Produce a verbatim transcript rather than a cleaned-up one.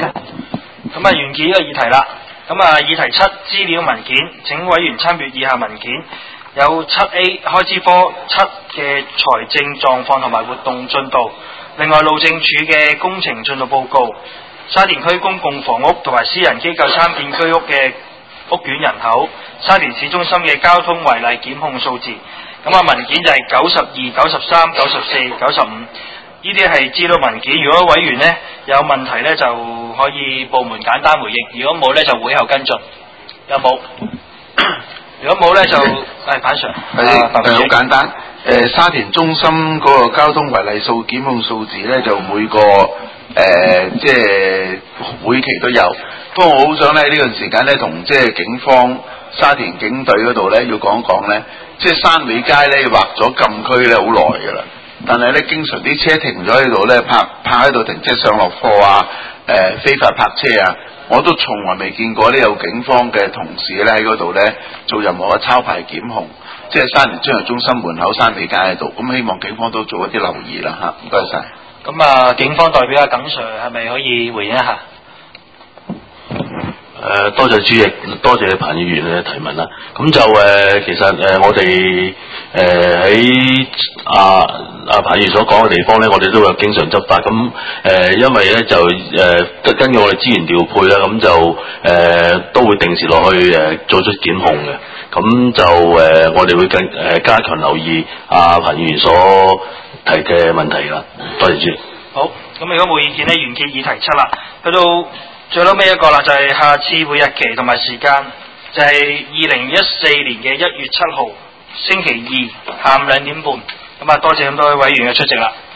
咁啊，完結呢個議題啦。咁啊，議題七資料文件，請委員參閱以下文件。有七 A 開支科七嘅財政狀況同埋活動進度，另外路政署嘅工程進度報告，沙田區公共房屋同埋私人機構參建居屋嘅屋苑人口，沙田市中心嘅交通違例檢控數字。咁啊，文件就係九十二、九十三、九十四、九十五，呢啲係資料文件。如果委員呢有問題呢，就可以部門簡單回應；如果冇呢，就會後跟進。有冇？如果冇咧就係彭 Sir， 係係好簡單。誒、呃、沙田中心嗰個交通違例數檢控數字咧，就每個誒、呃、即係會期都有。不過我好想咧呢段、這個、時間咧，同即係警方沙田警隊嗰度咧要講一講咧，即係山尾街咧劃咗禁區咧好耐㗎啦。但係咧經常啲車停咗喺度咧，泊泊喺度停車上落貨啊，誒、呃、非法泊車啊。我都從來未見過呢有警方嘅同事咧喺嗰度咧做任何嘅抄牌檢控，即係沙田專業中心門口山尾街喺度，咁希望警方都做一啲留意啦嚇，唔該晒。 咁啊，警方代表阿耿 Sir 係咪可以回應一下？ 誒、呃，多謝主席，多謝彭議員嘅提問啦。咁就誒、呃，其實誒、呃，我哋誒喺阿阿彭議員所講嘅地方咧，我哋都有經常執法。咁誒、呃，因為咧就誒、呃、根據我哋資源調配啦，咁就誒、呃、都會定時落去誒、呃、做出檢控嘅。咁就誒、呃，我哋會更誒、呃、加強留意阿彭議員所提嘅問題啦。多謝主席。 好，咁如果冇意見咧，完結議題七啦，去到最後尾一個啦，就係、是、下次會日期同埋時間，就係二零一四年嘅一月七號星期二下午兩點半。咁啊，多謝咁多位委員嘅出席啦。